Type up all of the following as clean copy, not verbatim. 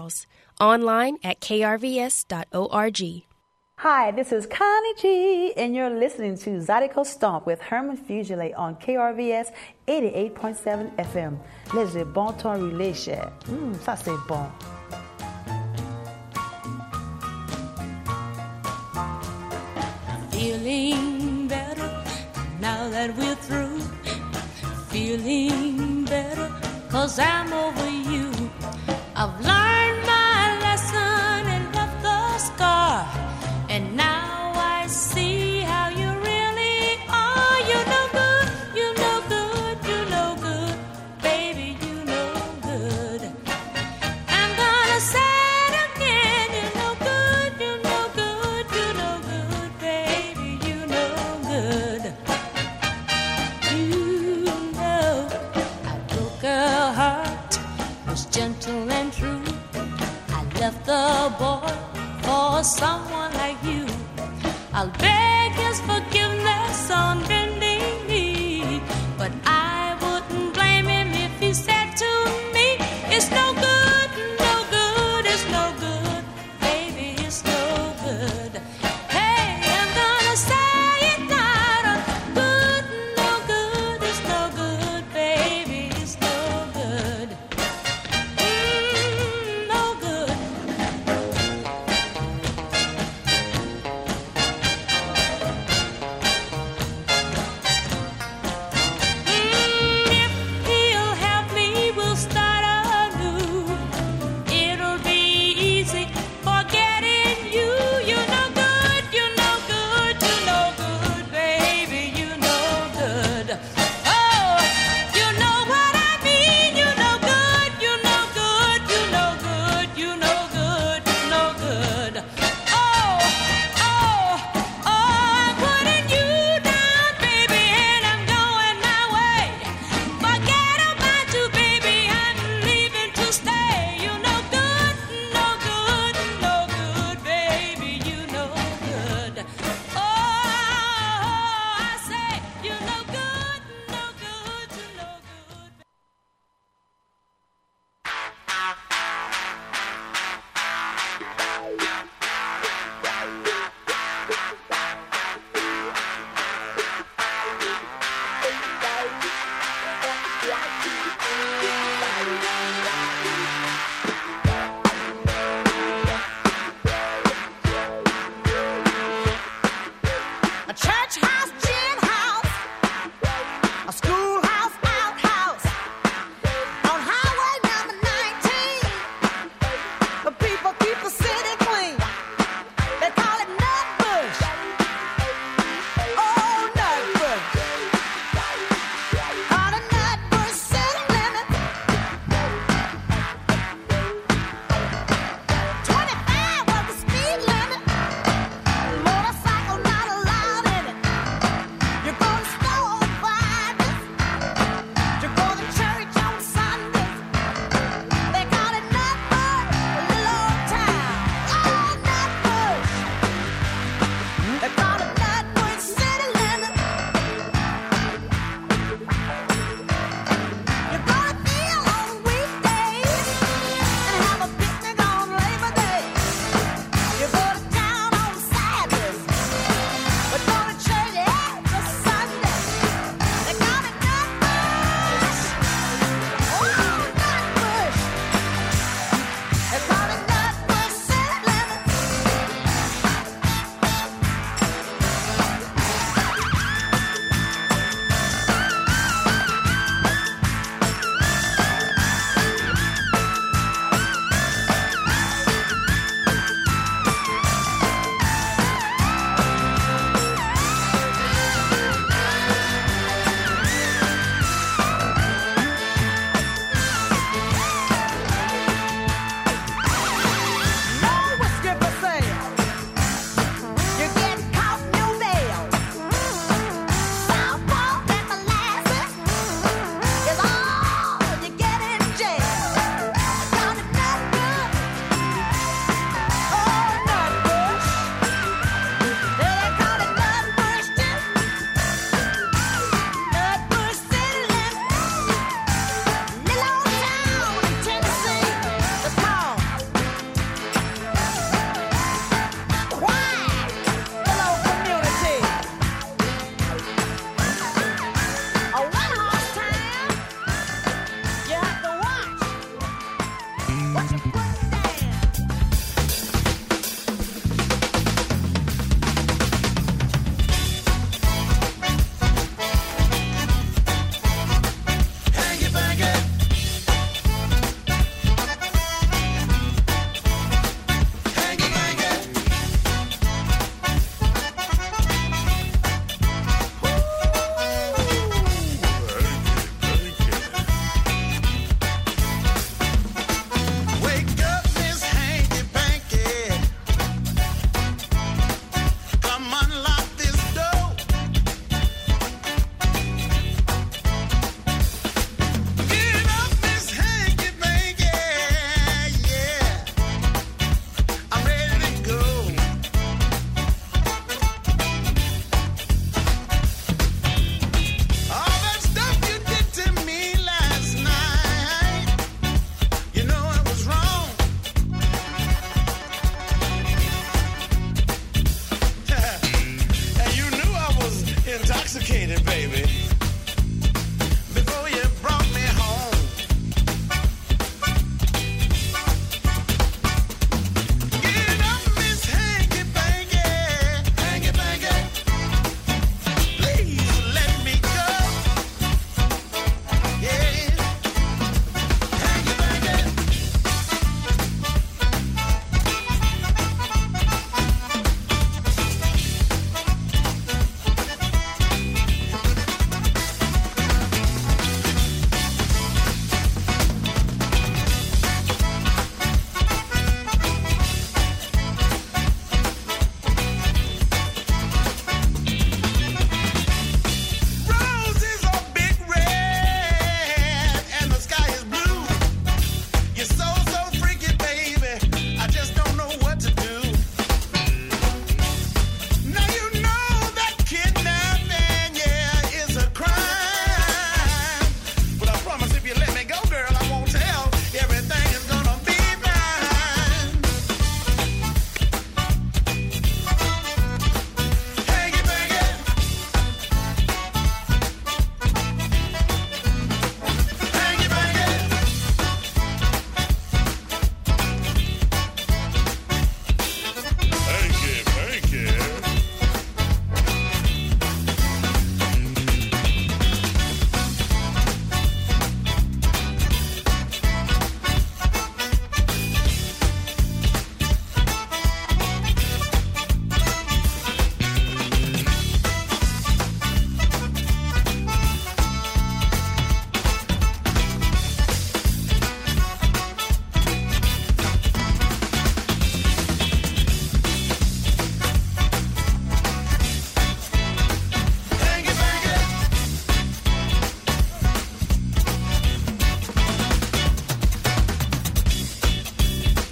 details. Online at krvs.org. Hi, this is Connie G, and you're listening to Zydeco Stomp with Herman Fugile on KRVS 88.7 FM. Les bon temps roulé, cher. Ça c'est bon. Feeling better now that we're through. Feeling better 'cause I'm over you. I've learned my lesson and left the scar. And now I see how you really are. You know good, you know good, you know good. Baby, you know good. I'm gonna say it again. You know good, you know good, you know good. Baby, you know good. You know I broke her heart, was gentle and true. I left the boy for someone like you. I'll beg his forgiveness on bending knee, but I wouldn't blame him if he said to me, it's no good, no good, it's no good, baby, it's no good. Hey, I'm gonna say it loud, good, no good, it's no good, baby, it's no good. No good.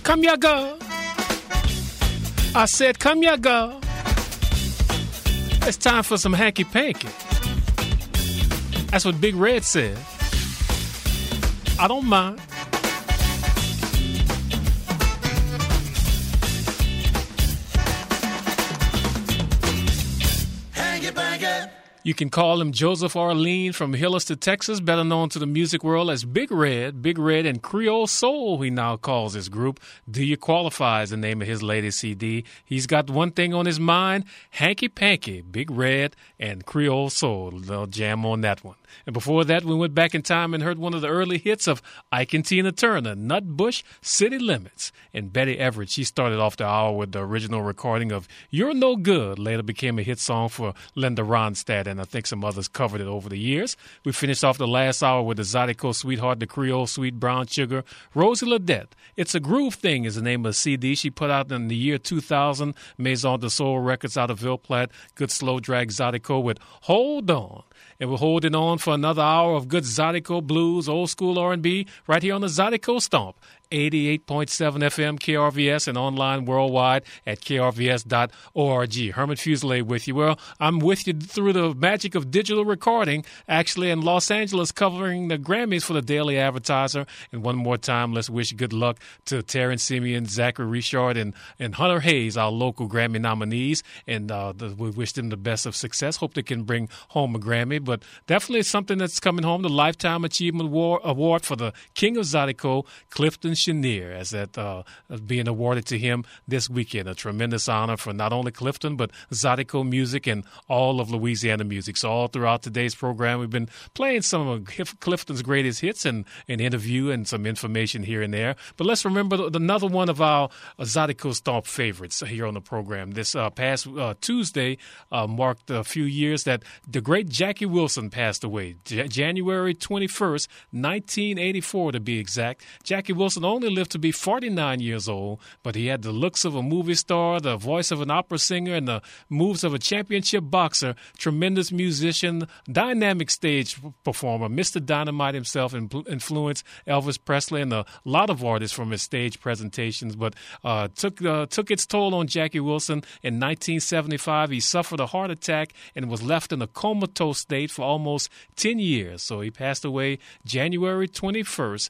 Come here, girl. I said, come here, girl. It's time for some hanky-panky. That's what Big Red said. I don't mind. You can call him Joseph Arlene from Hilliston, Texas, better known to the music world as Big Red. Big Red and Creole Soul, he now calls his group. Do You Qualify is the name of his latest CD. He's got one thing on his mind, Hanky Panky, Big Red and Creole Soul. They'll jam on that one. And before that, we went back in time and heard one of the early hits of Ike and Tina Turner, Nut Bush, City Limits. And Betty Everett, she started off the hour with the original recording of You're No Good. Later became a hit song for Linda Ronstadt, and I think some others covered it over the years. We finished off the last hour with the Zydeco Sweetheart, the Creole Sweet Brown Sugar, Rosie Ledette. It's a Groove Thing is the name of the CD she put out in the year 2000. Maison de Soul Records out of Ville Platte. Good slow drag Zydeco with Hold On. And we're holding on for another hour of good Zydeco blues, old school R&B, right here on the Zydeco Stomp. 88.7 FM KRVS and online worldwide at krvs.org. Herman Fuselier with you. Well, I'm with you through the magic of digital recording, actually in Los Angeles, covering the Grammys for the Daily Advertiser. And one more time, let's wish good luck to Terrence Simeon, Zachary Richard, and Hunter Hayes, our local Grammy nominees. And we wish them the best of success. Hope they can bring home a Grammy. But definitely something that's coming home, the Lifetime Achievement Award for the King of Zydeco, Clifton Chenier, as that being awarded to him this weekend. A tremendous honor for not only Clifton, but Zydeco music and all of Louisiana music. So all throughout today's program, we've been playing some of Clifton's greatest hits and an interview and some information here and there. But let's remember another one of our Zydeco Stomp favorites here on the program. This past Tuesday marked a few years that the great Jackie Wilson passed away. January 21st, 1984 to be exact. Jackie Wilson only lived to be 49 years old, but he had the looks of a movie star, the voice of an opera singer, and the moves of a championship boxer. Tremendous musician, dynamic stage performer. Mr. Dynamite himself influenced Elvis Presley and a lot of artists from his stage presentations, but took its toll on Jackie Wilson. In 1975, he suffered a heart attack and was left in a comatose state for almost 10 years. So he passed away January 21st,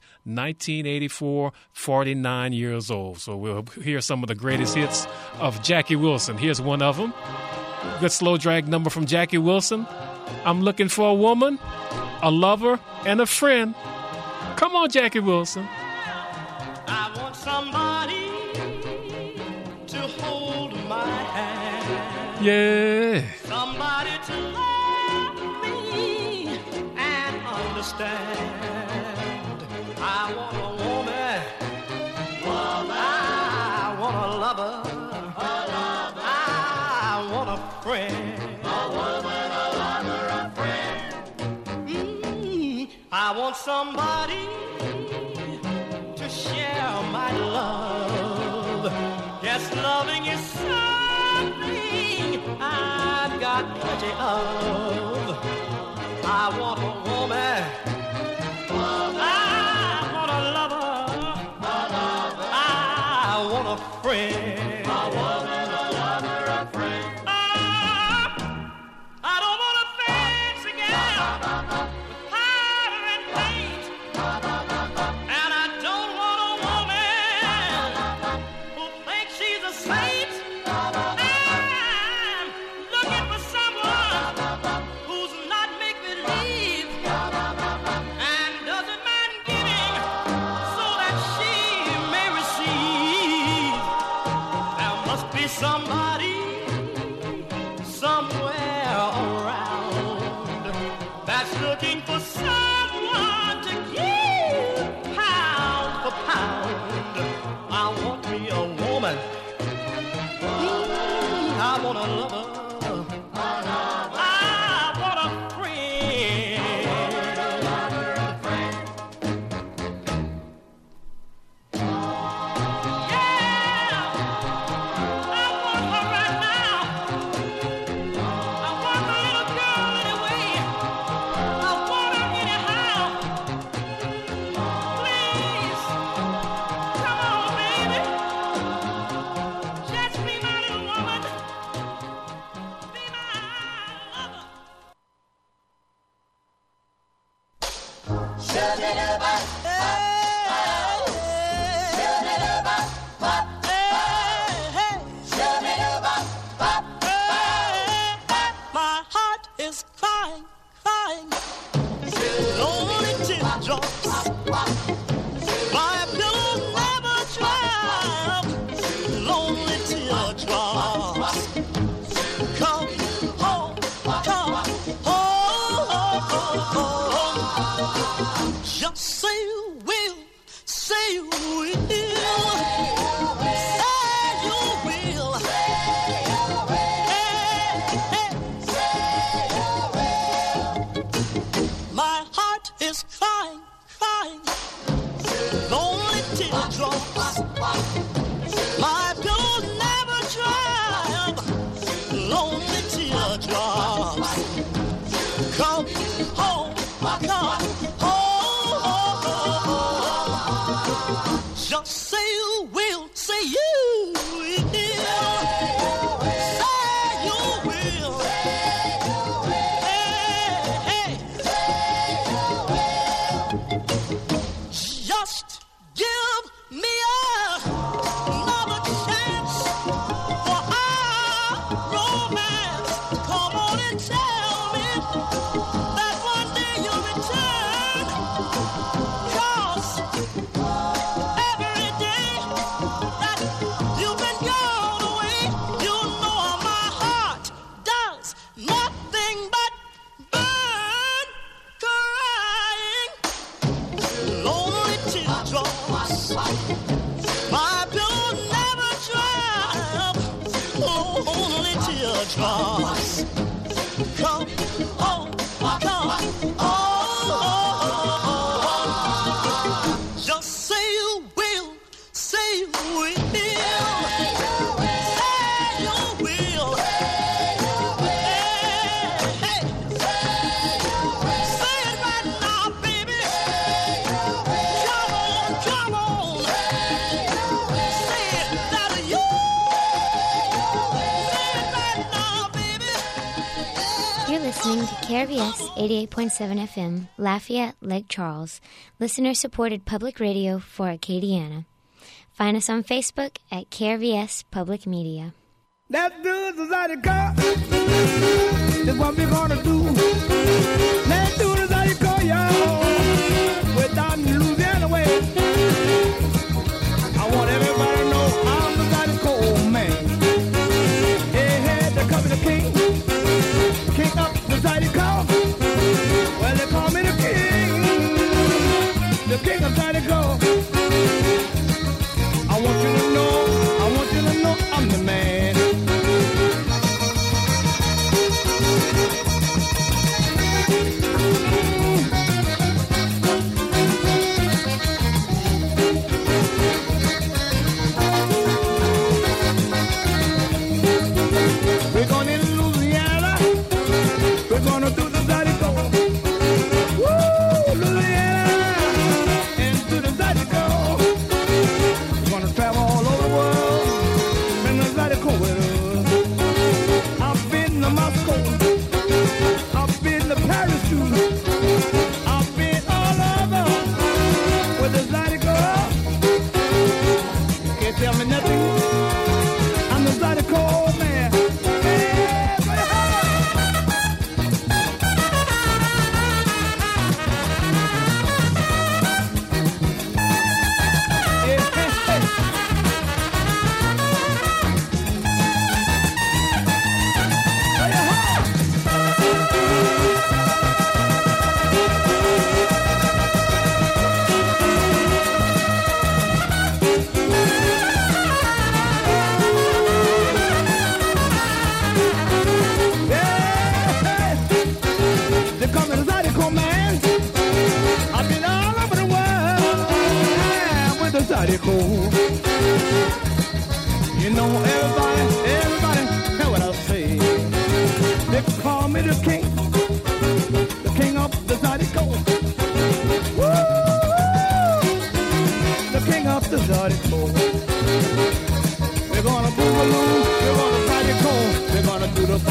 1984, 49 years old. So we'll hear some of the greatest hits of Jackie Wilson. Here's one of them. Good slow drag number from Jackie Wilson. I'm looking for a woman, a lover, and a friend. Come on, Jackie Wilson. I want somebody to hold my hand. Yeah. Somebody to love me and understand. I want a woman. I want a lover. I want a friend. A woman, a lover, a friend. I want somebody to share my love. Yes, loving is something I've got plenty of. I want a woman. I want a lover. I want a friend. A woman, a lover, a friend. I don't want a fancy girl with powder and paint. And I don't want a woman who thinks she's a saint. I'm looking for someone who's not make-believe and doesn't mind giving so that she may receive. There must be somebody somewhere around that's looking for someone to give pound for pound. I want me a woman. I want a lover. I want a friend. Yeah, I want her right now. I want the little girl anyway. I want her anyhow. Please, come on, baby. lunchbox. Come on, come on. Just say you will, say you will. Say you will. Hey, say it right now, baby. Come on. Say it that you. Say it right now, baby. You're listening to KRVS 88.7 FM, Lafayette, Lake Charles, listener-supported public radio for Acadiana. Find us on Facebook at KRVS Public Media. Let's do the Zydeco. That's what we're gonna do. Let's do the Zydeco, y'all. We're down in Louisiana way. I want everybody to know I'm the Zydeco man. Hey, hey, they call me the king. King up the Zydeco. Well, they call me the king. The king of Zydeco. I want you to know I'm the man. We're going in Louisiana. We're going to do the Zydeco. Woo, Louisiana. Into the Zydeco. We're going to travel all over the world. And the Zydeco with us. I've been to Moscow. I've been to Paris too. I've been all over with the Zydeco. Can't tell me nothing. I'm the Zydeco man. Hey, buddy, hey, hey, hey. They call me the Zydeco man. I've been all over the world with the Zydeco. You know, everybody, hear what I say. They call me the king of the Zydeco. Woo! The king of the Zydeco. We're gonna boogaloo, we're gonna Zydeco, we're gonna do the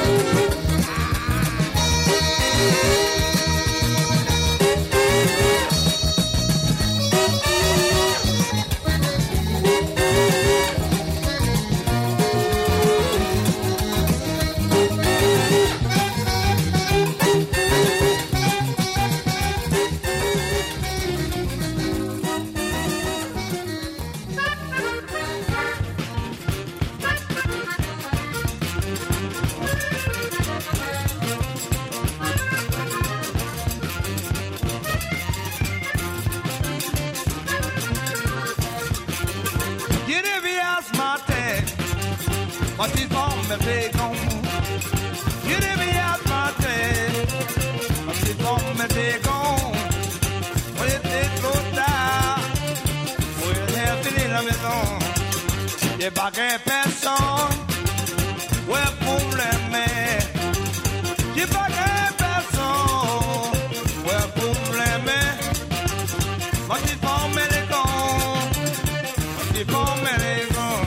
What is on me take on? You did me out my day. What is on me take on? When it takes no down, we'll have to live on it on. If I can't pass on, well, problème. If I can't pass on, well, problème. What is on me take on? What is on me take on?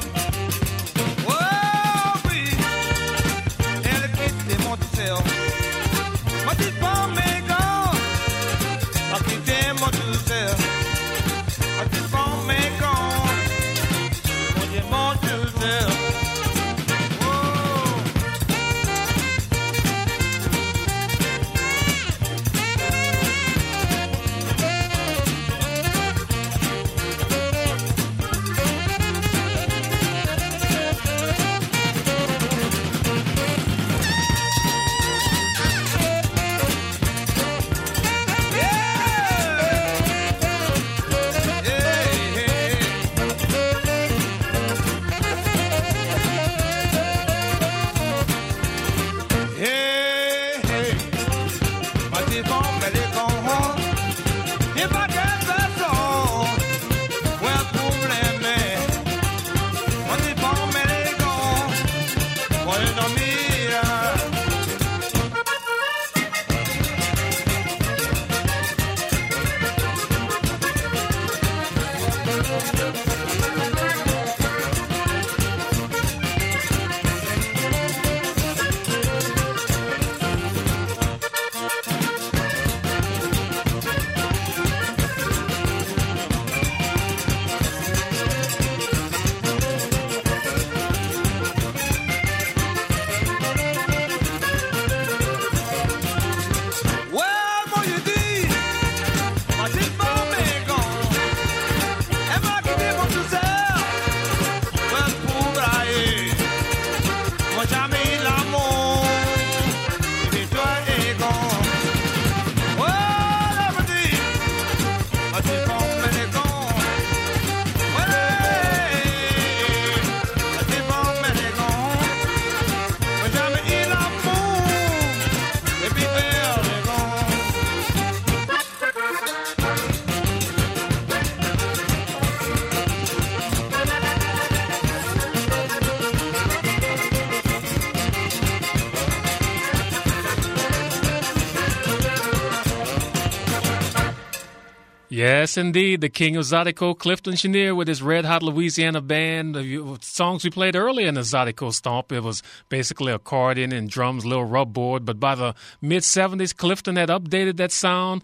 But it's for me gone. But it's them what to sell. But it's for me gone. What you want to sell? Yes, indeed. The king of Zydeco, Clifton Chenier, with his Red Hot Louisiana Band. The songs we played earlier in the Zydeco Stomp, it was basically accordion and drums, little rub board. But by the mid-'70s, Clifton had updated that sound.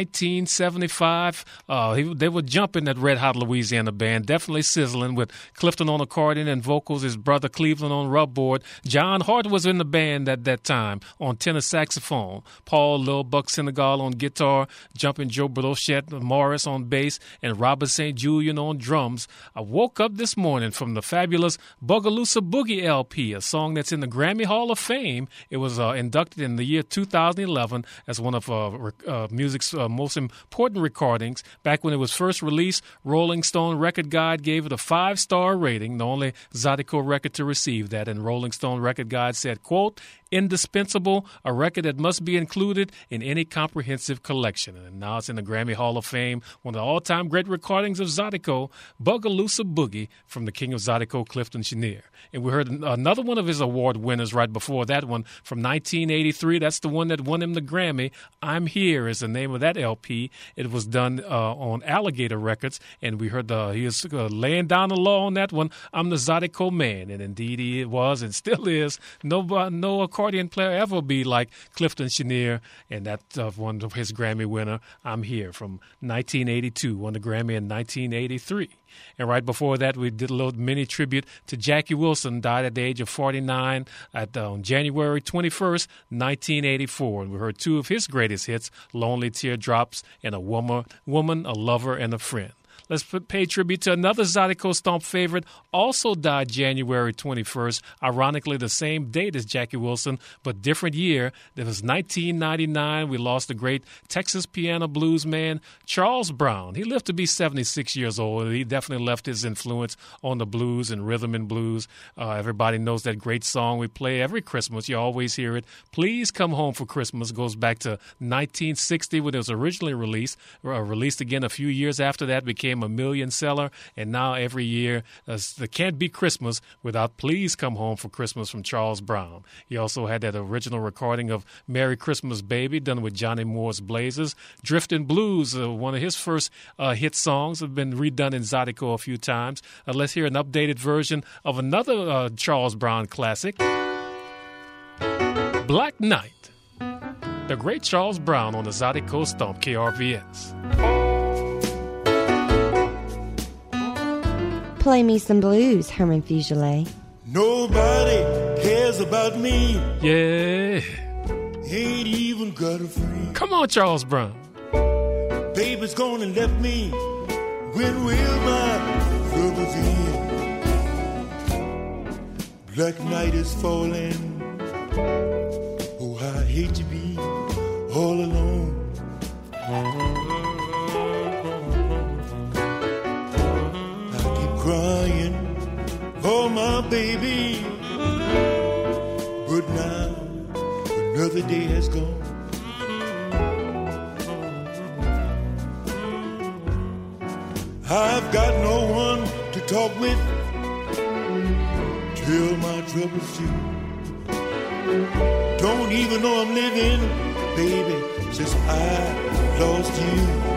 1975, they were jumping that Red Hot Louisiana Band, definitely sizzling with Clifton on accordion and vocals, his brother Cleveland on rub board. John Hart was in the band at that time on tenor saxophone. Paul Lil Buck Senegal on guitar, Jumpin' Joe Brochette Morris on bass, and Robert St. Julian on drums. I woke up this morning from the fabulous Bugaloosa Boogie LP, a song that's in the Grammy Hall of Fame. It was inducted in the year 2011 as one of music's most important recordings. Back when it was first released, Rolling Stone Record Guide gave it a 5-star rating, the only Zydeco record to receive that, and Rolling Stone Record Guide said, quote, indispensable, a record that must be included in any comprehensive collection. And now it's in the Grammy Hall of Fame, one of the all-time great recordings of Zydeco, Bugaloosa Boogie from the king of Zydeco, Clifton Chenier. And we heard another one of his award winners right before that one from 1983. That's the one that won him the Grammy. I'm Here is the name of that LP. It was done on Alligator Records, and we heard he was laying down the law on that one. I'm the Zydeco Man, and indeed he was and still is. No accordion player ever be like Clifton Chenier, and that's one of his Grammy winner. I'm Here from 1982, won the Grammy in 1983. And right before that, we did a little mini tribute to Jackie Wilson, died at the age of 49 on January 21st, 1984. And we heard two of his greatest hits, Lonely Teardrops and A Woman, A Lover, and a Friend. Let's pay tribute to another Zydeco Stomp favorite, also died January 21st, ironically the same date as Jackie Wilson, but different year. It was 1999. We lost the great Texas piano blues man, Charles Brown. He lived to be 76 years old, and he definitely left his influence on the blues and rhythm and blues. Everybody knows that great song we play every Christmas. You always hear it. Please Come Home for Christmas goes back to 1960 when it was originally released. Released again a few years after that, became a million seller, and now every year there can't be Christmas without Please Come Home for Christmas from Charles Brown. He also had that original recording of Merry Christmas Baby done with Johnny Moore's Blazers. Driftin' Blues, one of his first hit songs, have been redone in Zydeco a few times. Let's hear an updated version of another Charles Brown classic, Black Knight. The great Charles Brown on the Zydeco Stomp, KRVS. Play me some blues, Herman Fugele. Nobody cares about me. Yeah. Ain't even got a friend. Come on, Charles Brown. Baby's gonna left me. When will my troubles end? Black night is falling. Oh, I hate to be all alone. Crying for my baby, but now another day has gone. I've got no one to talk with, tell my troubles to. Don't even know I'm living, baby, since I lost you.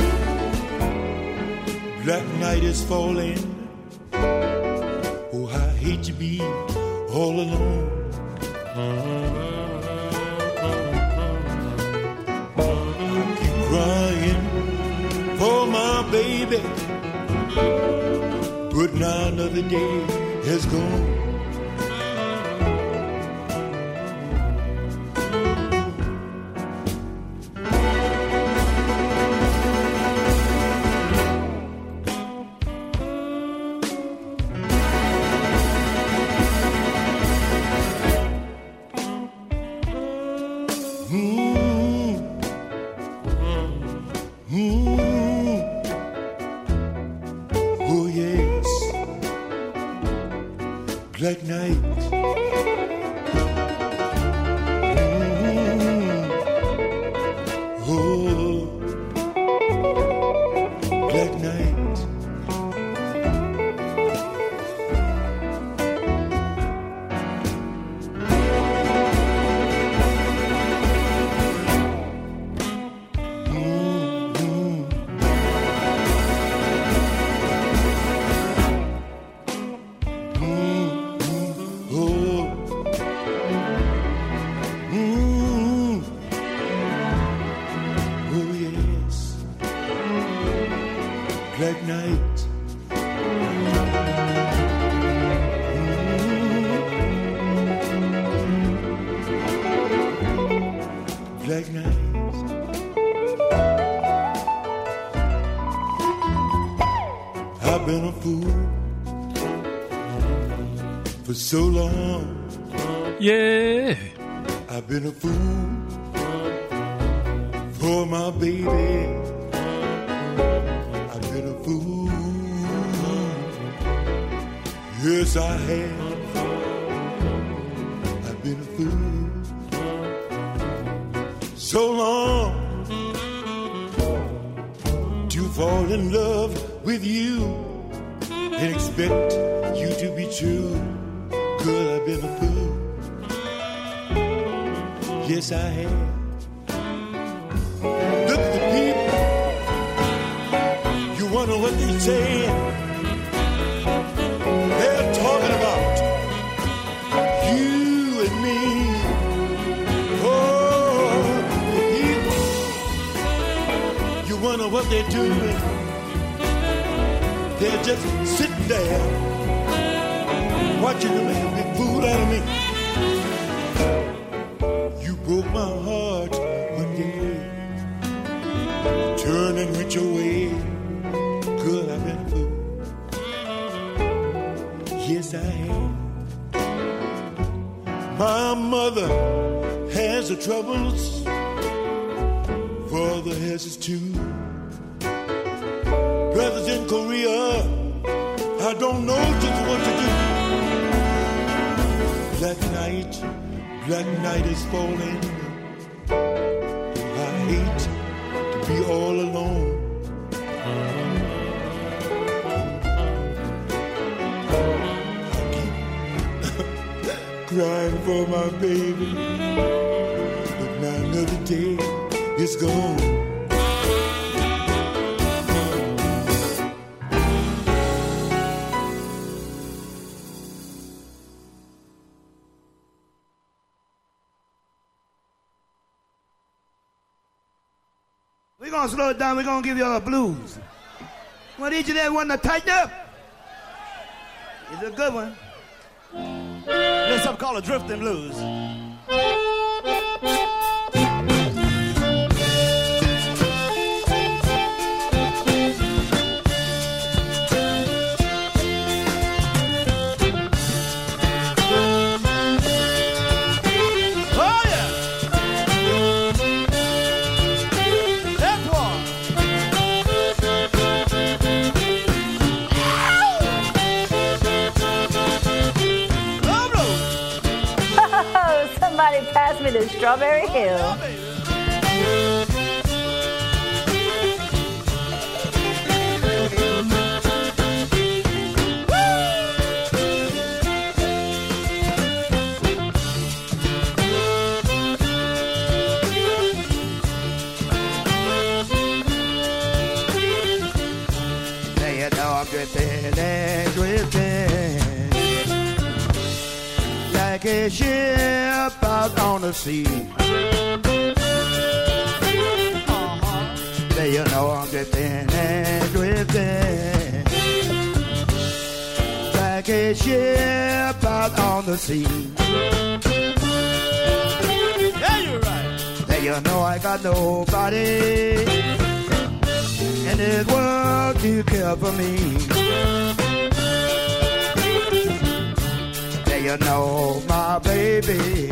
Black night is falling. Oh, I hate to be all alone. I keep crying for my baby, but now another day has gone. Black night. Oh, black night. for so long. Yeah. I've been a fool for my baby. I've been a fool. Yes, I have. I've been a fool so long to fall in love with you and expect you to be true. Girl, I've been a fool. Yes, I have. Look at the people. You wonder what they say. They're talking about you and me. Oh, the people. You wonder what they're doing. They're just sitting there watching them make a big fool out of me. You broke my heart one day, turned and went your way. Girl, I've been a fool. Yes, I have. My mother has her troubles, father has his too. Brothers in Korea, I don't know just what to do. Black night is falling. I hate to be all alone. I keep crying for my baby, but now another day is gone. We're going to slow it down. We're going to give you all the blues. Want each of that one to tighten up? It's a good one. There's something called a drifting blues. Somebody pass me the Strawberry Hill. There you know I'm drifting and drifting like a ship out on the sea. There you know I'm drifting and drifting like a ship out on the sea. Yeah, you're right. There you know I got nobody in this world to care for me. You know my baby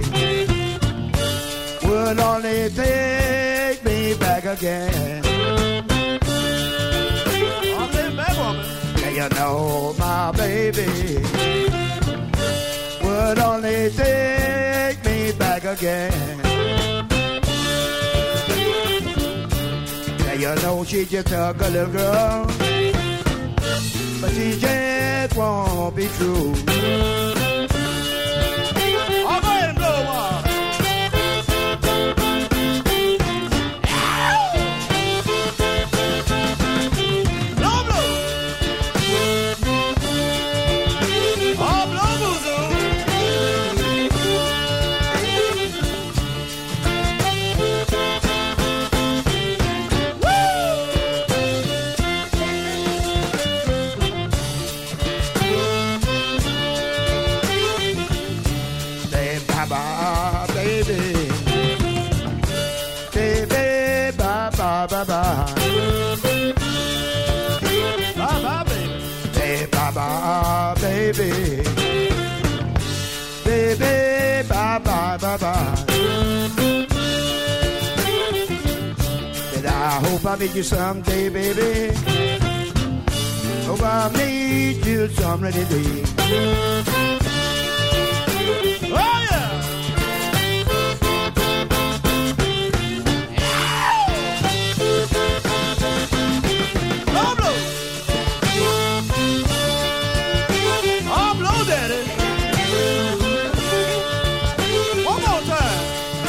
would only take me back again. Yeah, you know my baby would only take me back again. Yeah, you know she just a good little girl, but she just won't be true. Baby, Hope I meet you someday, baby. Hope I meet you someday, baby. Oh, yeah! Blow, blow! Oh, blow, daddy! One more time!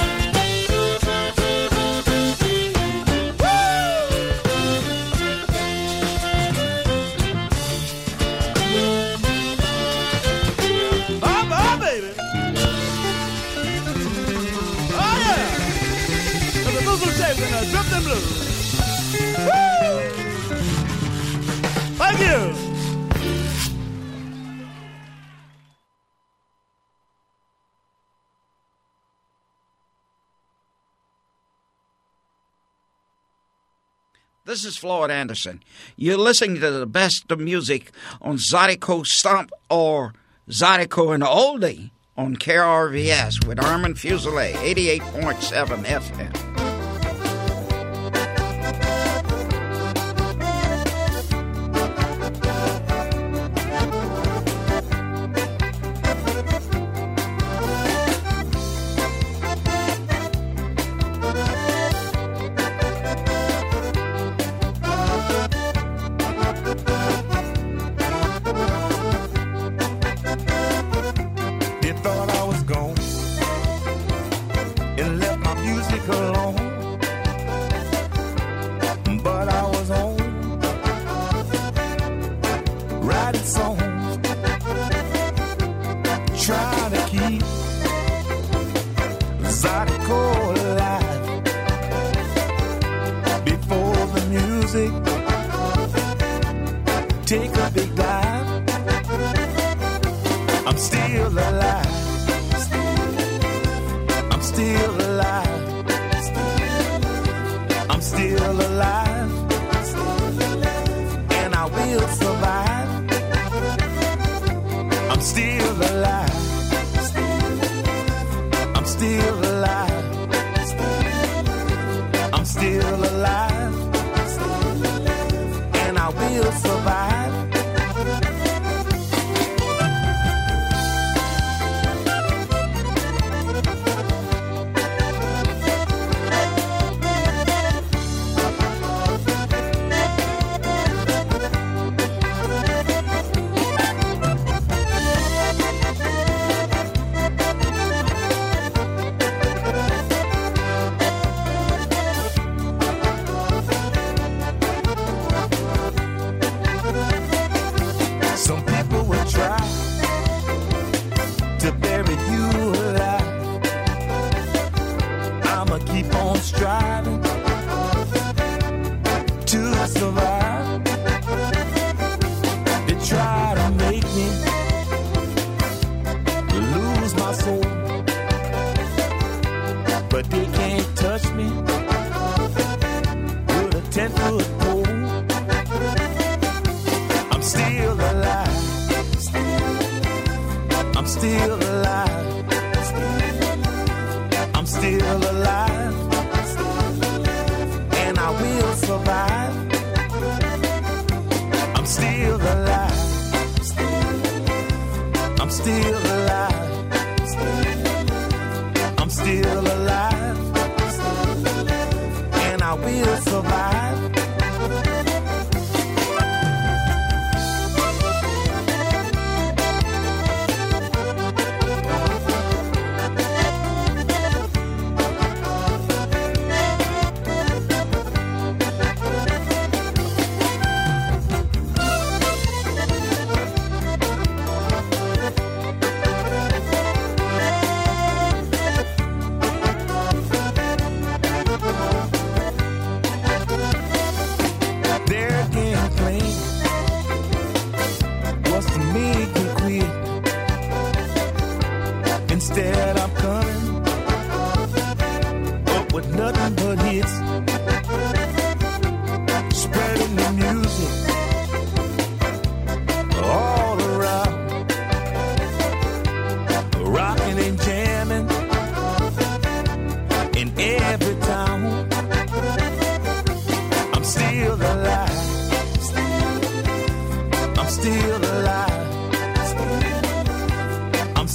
Drop them blues. Woo! Thank you. This is Floyd Anderson. You're listening to the best of music on Zydeco Stomp or Zydeco and Oldie on KRVS with Herman Fuselier, 88.7 FM.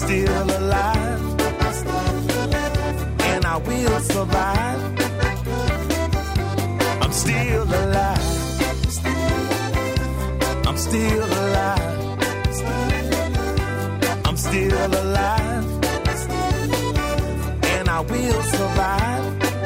still alive, and I will survive. I'm still alive. I'm still alive. I'm still alive, and I will survive.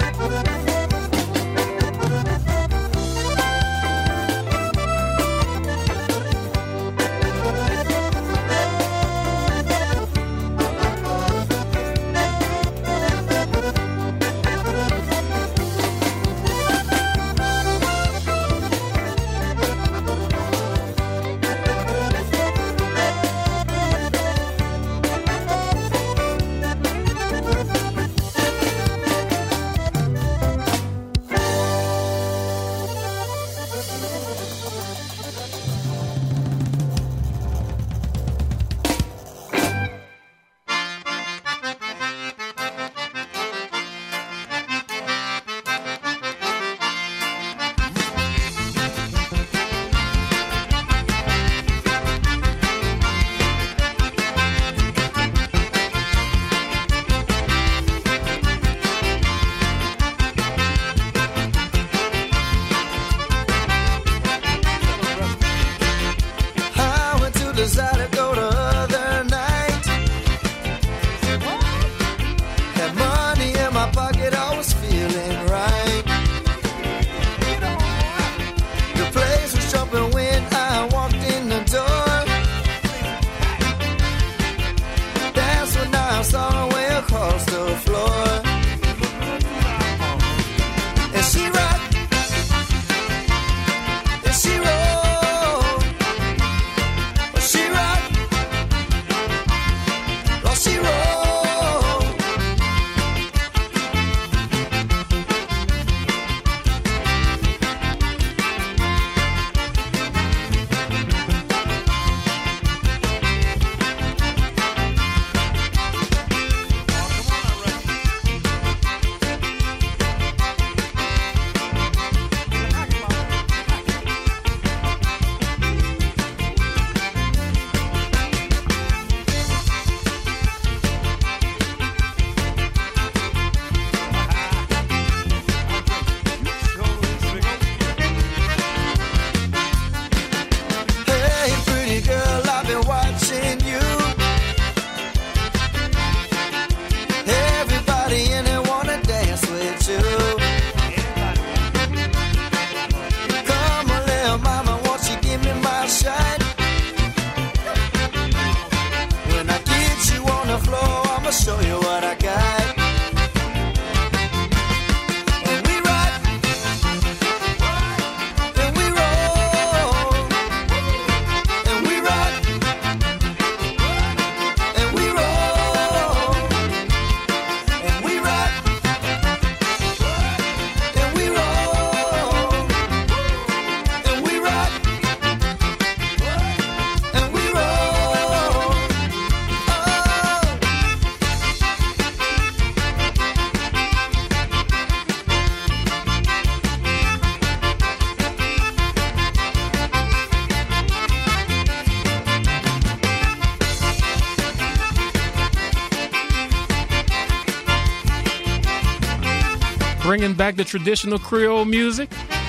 Bringing back the traditional Creole music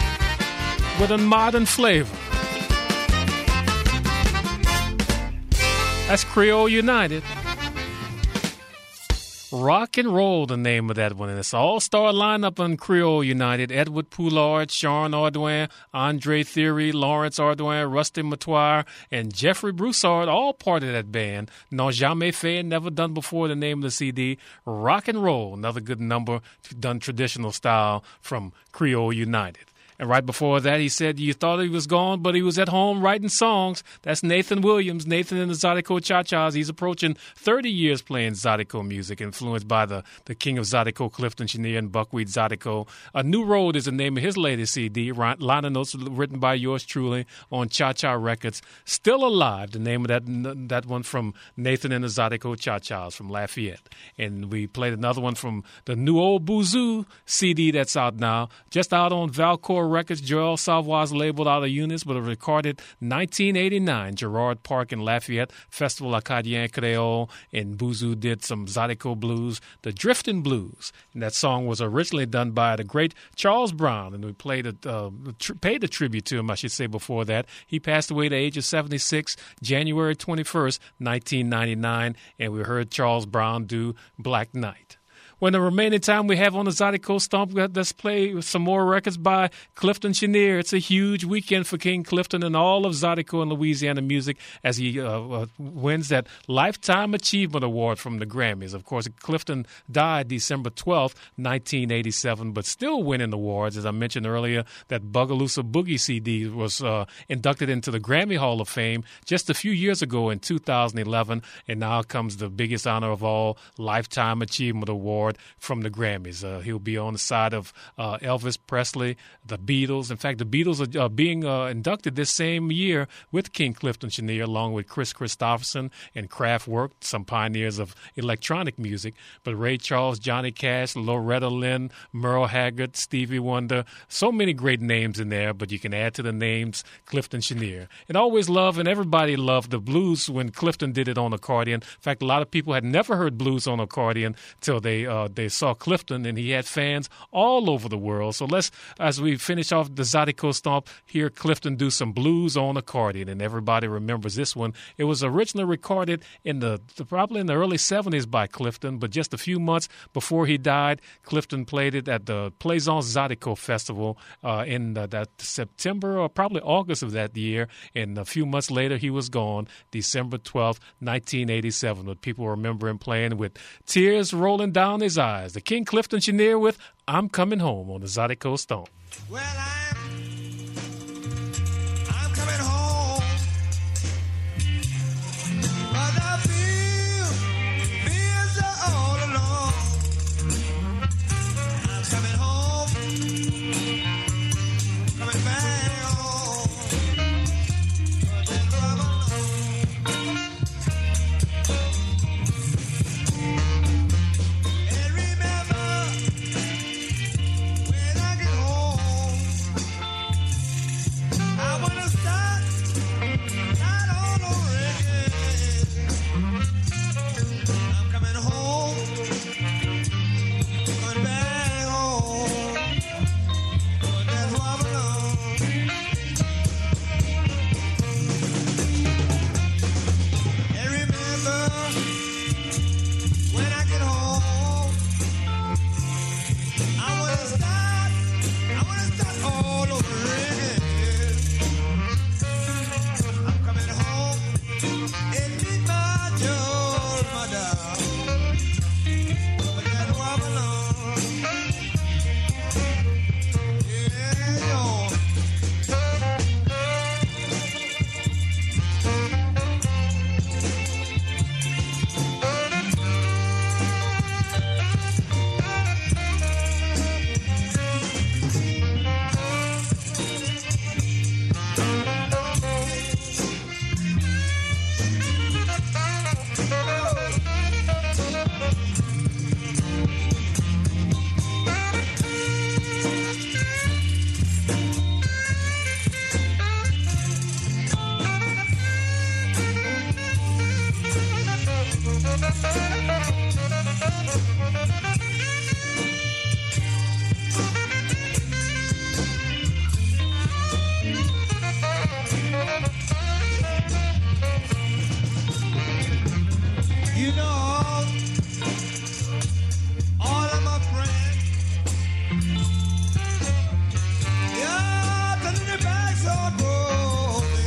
with a modern flavor. That's Creole United. Rock and Roll, the name of that one. And it's an all-star lineup on Creole United. Edward Poulard, Sharon Ardouin, Andre Theory, Lawrence Ardouin, Rusty Matoir, and Jeffrey Broussard, all part of that band. Non Jamais Fait, never done before, the name of the CD. Rock and Roll, another good number done traditional style from Creole United. And right before that, he said, you thought he was gone, but he was at home writing songs. That's Nathan Williams, Nathan and the Zydeco Cha-Chas. He's approaching 30 years playing Zydeco music, influenced by the king of Zydeco, Clifton Chenier, and Buckwheat Zydeco. A New Road is the name of his latest CD. Liner notes written by yours truly on Cha-Cha Records. Still Alive, the name of that one from Nathan and the Zydeco Cha-Chas from Lafayette. And we played another one from the New Old Boozoo CD that's out now, just out on Valcour Records, Joel Savoy's label out of Eunice, but it recorded 1989, Gerard Park in Lafayette, Festival Acadien Creole, and Bouzou did some Zydeco blues, the Drifting Blues. And that song was originally done by the great Charles Brown, and we paid a tribute to him, I should say, before that. He passed away at the age of 76, January 21st, 1999, and we heard Charles Brown do Black Knight. When the remaining time we have on the Zydeco Stomp, let's play some more records by Clifton Chenier. It's a huge weekend for King Clifton and all of Zydeco and Louisiana music as he wins that Lifetime Achievement Award from the Grammys. Of course, Clifton died December 12th, 1987, but still winning awards. As I mentioned earlier, that Bugaloosa Boogie CD was inducted into the Grammy Hall of Fame just a few years ago in 2011, and now comes the biggest honor of all, Lifetime Achievement Award from the Grammys. He'll be on the side of Elvis Presley, the Beatles. In fact, the Beatles are being inducted this same year with King Clifton Chenier, along with Chris Christopherson and Kraftwerk, some pioneers of electronic music. But Ray Charles, Johnny Cash, Loretta Lynn, Merle Haggard, Stevie Wonder, so many great names in there, but you can add to the names Clifton Chenier. And always loved, and everybody loved the blues when Clifton did it on accordion. In fact, a lot of people had never heard blues on accordion till they saw Clifton, and he had fans all over the world. So let's, as we finish off the Zydeco Stomp, hear Clifton do some blues on accordion, and everybody remembers this one. It was originally recorded in probably in the early 70s by Clifton, but just a few months before he died, Clifton played it at the Plaisance Zydeco Festival in that September or probably August of that year, and a few months later he was gone, December 12th, 1987. But people remember him playing with tears rolling down his eyes. The King Clifton Chenier with I'm Coming Home on the Zydeco Stomp. Well, I'm coming home, but I feel so all alone. I'm coming home, coming back home, but then I'm alone. And remember, when I get home, I wanna start all over again. I'm coming home, coming back home, but that's where I belong. And remember, when I get home, I wanna start all over again. I'm coming home and meet my George, my darling. But that's where I belong. Yeah, yo. You know, all of my friends, yeah, turning their backs on me.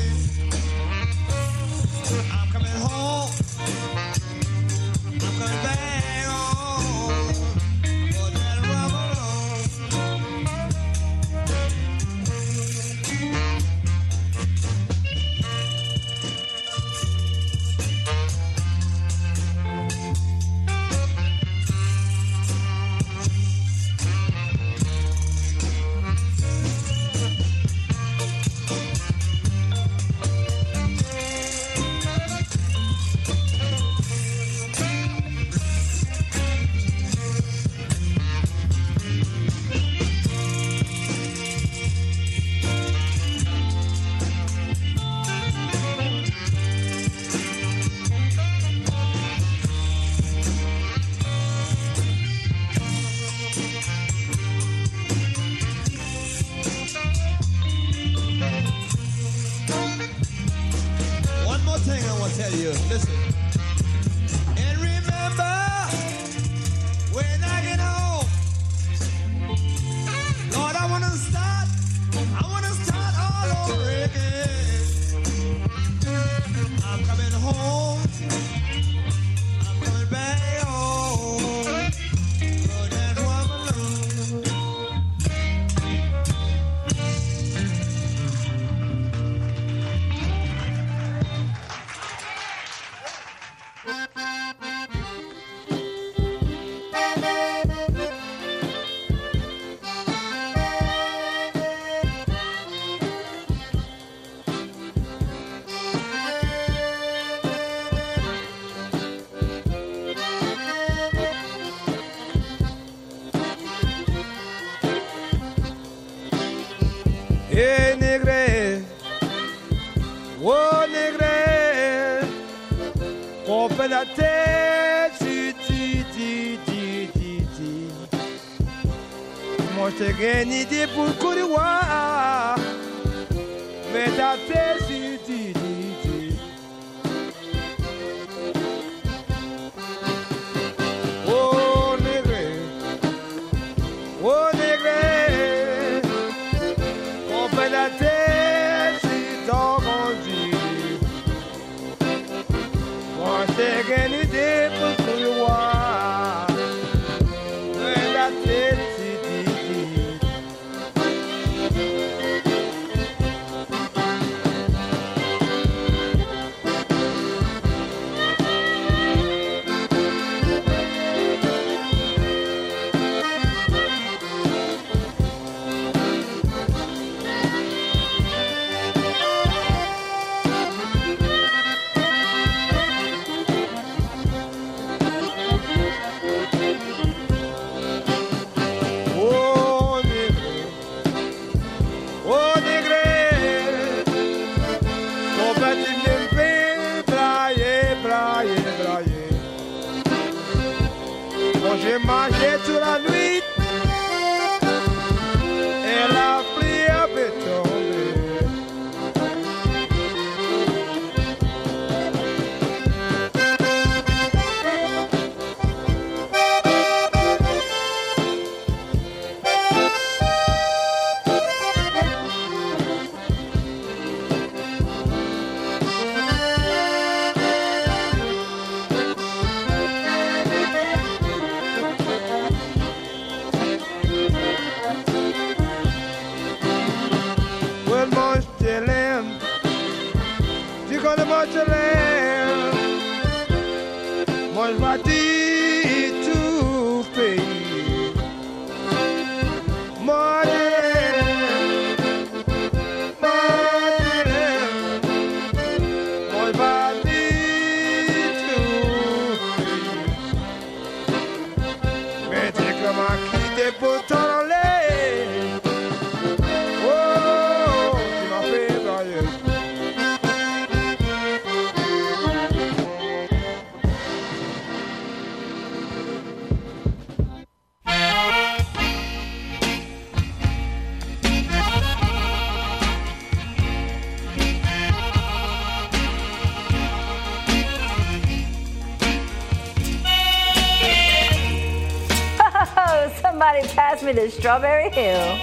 I'm coming home, I'm coming back home, but that rubber Hey, negre, oh, negre, on fait la tête, moi je t'ai gagné idée pour courir, mais ta tête, oh, negre, oh, negre. La tête, si t'en grandis, moi j'ai gagné idée pour tout le voir. Mais la tête, j'ai mangé toute la nuit et la prière peut tomber. Moi je bâtis tout pays. Moi je bâtis tout pays. Mais t'es comme un quitté pour t'en aller. Oh, tu m'as fait brailler. Somebody pass me the Strawberry Hill.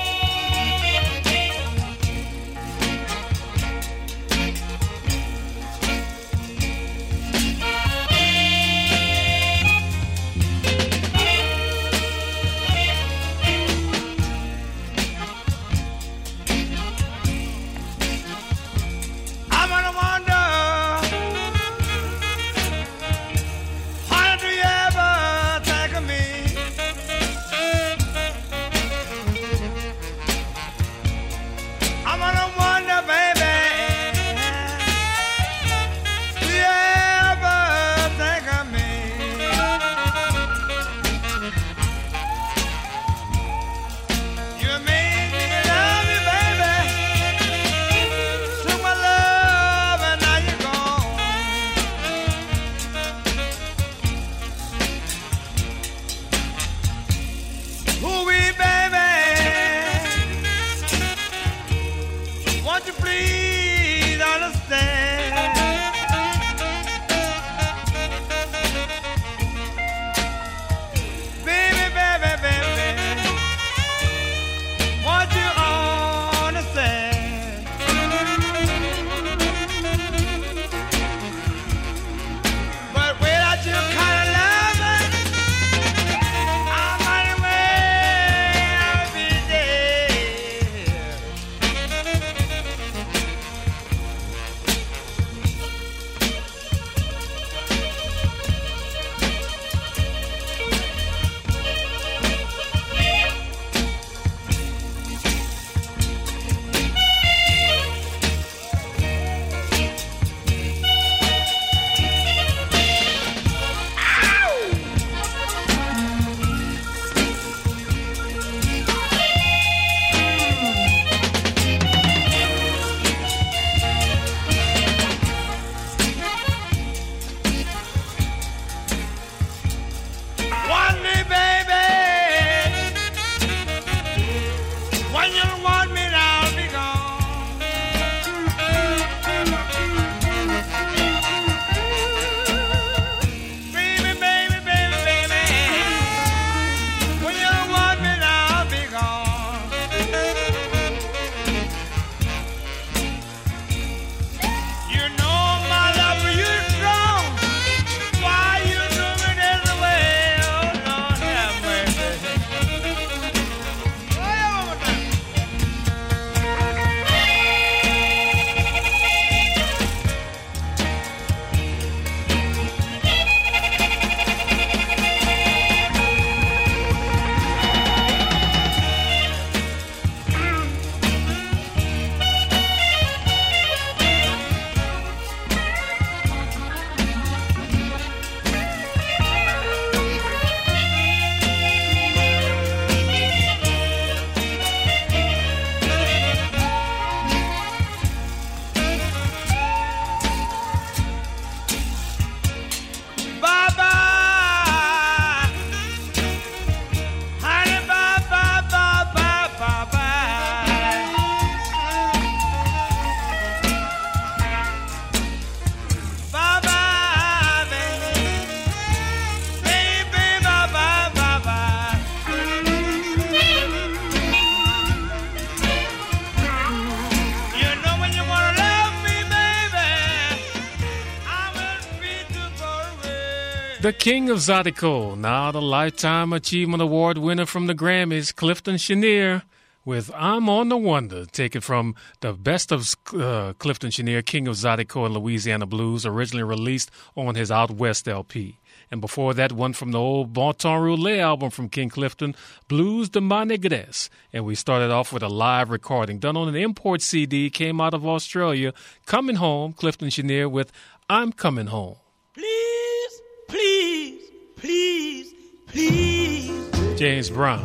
The king of Zydeco, now the Lifetime Achievement Award winner from the Grammys, Clifton Chenier, with I'm on the Wonder, taken from the Best of Clifton Chenier, King of Zydeco and Louisiana Blues, originally released on his Out West LP. And before that, one from the old Bon Temps Roulette album from King Clifton, Blues de Ma Négresse. And we started off with a live recording done on an import CD, came out of Australia, Coming Home, Clifton Chenier with I'm Coming Home. Please, please, please, please. James Brown.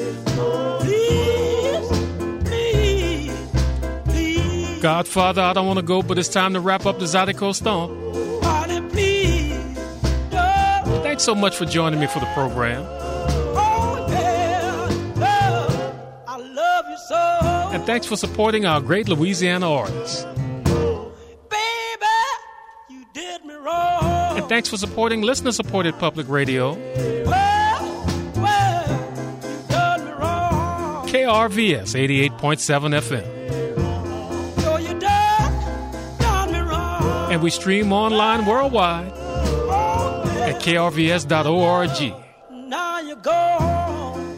Please, please, please. Godfather, I don't want to go, but it's time to wrap up the Zydeco Stomp. Honey, please. No. Thanks so much for joining me for the program. Oh, yeah. Oh, I love you so. And thanks for supporting our great Louisiana artists. Baby, you did me wrong. And thanks for supporting listener-supported public radio. Well, you done me wrong. KRVS 88.7 FM. So you done me wrong. And we stream online worldwide at krvs.org. Now you go home.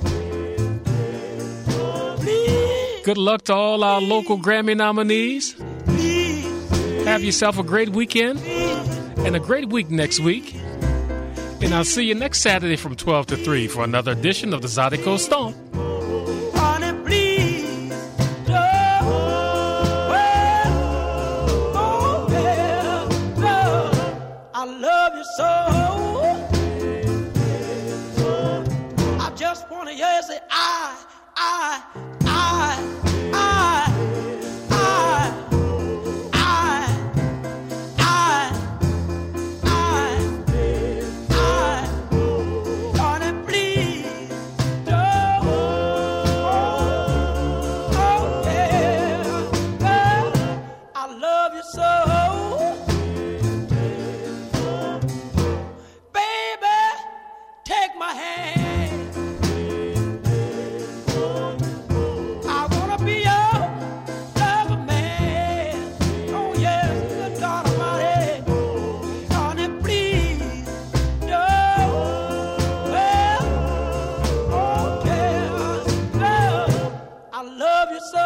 Please, Good luck to all our local Grammy nominees. please, Have yourself a great weekend and a great week next week. And I'll see you next Saturday from 12 to 3 for another edition of the Zydeco Stomp. honey, please. Oh, I love you so. I just want to hear you say, I. Honey, please, don't. Oh, yeah. I love you so. Baby, take my hand. I wanna be your lover man. Oh yes, good God Almighty. Honey, please, no. Well, okay, no. I love you so.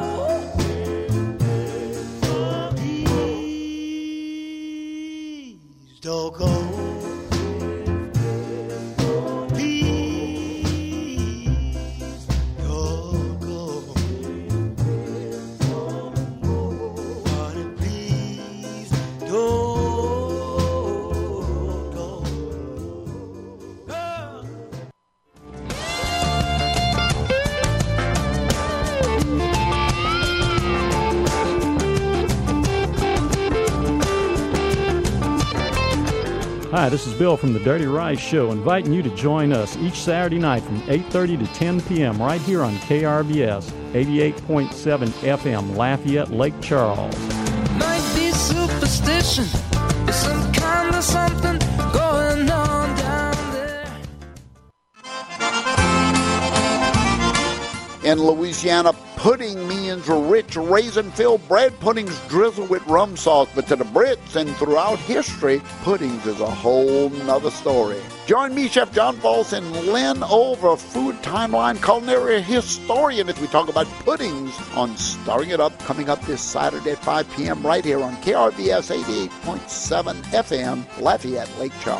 Please don't go. Please don't go. Honey, please don't go. Hi, this is Bill from the Dirty Rice Show, inviting you to join us each Saturday night from 8:30 to 10 p.m. right here on KRVS 88.7 FM, Lafayette, Lake Charles. Might be superstition, or some kind of something going on down there. In Louisiana, pudding means rich raisin-filled bread. Puddings drizzle with rum sauce, but to the Brits and throughout history, puddings is a whole nother story. Join me, Chef John Falls, and Lynn Over, Food Timeline culinary historian, as we talk about puddings on Stirring It Up, coming up this Saturday at 5 p.m. right here on KRVS 88.7 FM, Lafayette, Lake Charles.